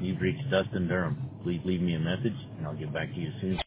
You've reached Dustin Durham. Please leave me a message, and I'll get back to you soon.